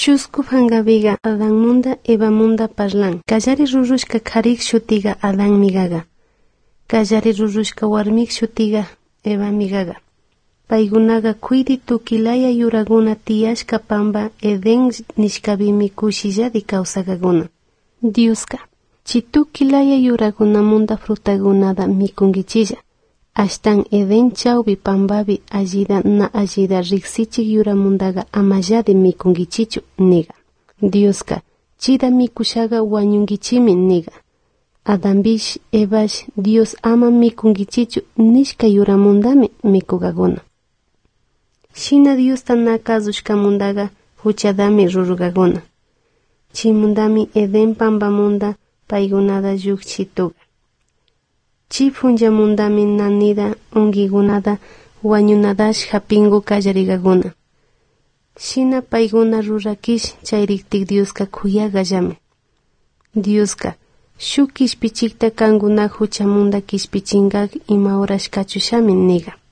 Chusku hangabiga Adán munda Eva munda parlan. Kallari rurushka karik shutiga Adán migaga. Kallari rurushka warmik shutiga Eva migaga. Paigunaga kuidi tukilaya yuraguna tiyashka pamba Eden nishkabimi kushilladi kawsakakuna. Dioska, chitukilaya yuraguna munda frutagunada mikungichilla. Ashtan Eden chawbi pambabi allida na allida riksichik yuramundaga amalladi mikungichichu niga. Dioska, chida mikushaga wañungichimi niga. Adambish Evash Dios ama mikungichichu nishka yuramundami mikugaguna. Shina Dios tanakazushka mundaga huchadami rurugaguna. Chimundami Eden pambamunda paigunada yukchituga. Chifunja mundami nanida ungigunada wañunadash hapingu kallarigaguna. Shina paiguna rurakish chayriktik Dioska kuyagallami. Dioska, shuk kishpichikta kanguna huchamunda kishpichinkak ima horas kachushami niga.